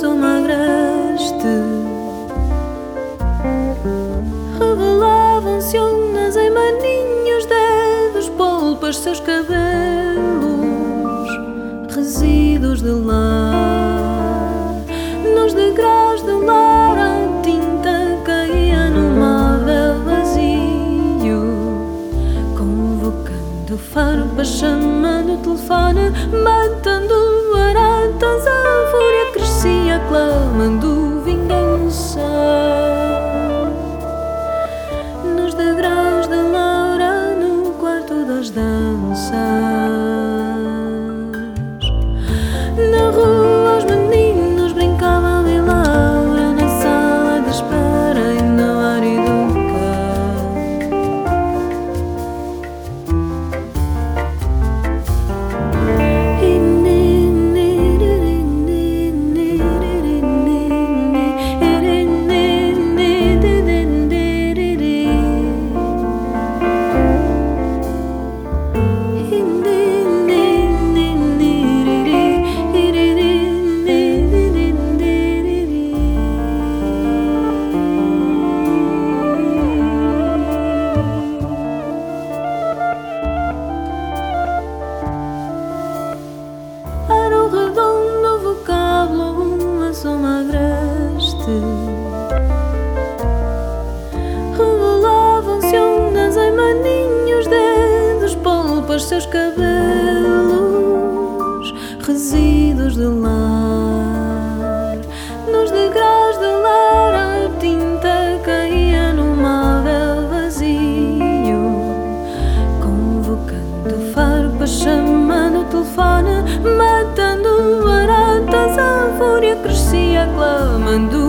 soma agreste. Revelavam-se ondas em maninhos dedos, polpas, seus cabelos, resíduos de lar. Nos degraus de lar a tinta caía no móvel vazio, convocando farpas, chamando o telefone, matando baratas. A fúria crescia, clamando vingança. Nos degraus de Laura, no quarto das danças. Na rua os meninos brincavam e Laura na sala de espera e na ariduca. Era um redondo vocábulo, uma soma agreste. Revelavam-se ondas em maninhos dedos, polpas, seus cabelos, resíduos de lar. Nos degraus de lar a tinta caía no móvel vazio, convocando farpas, chamando o telefone, matando baratas. A fúria crescia, clamando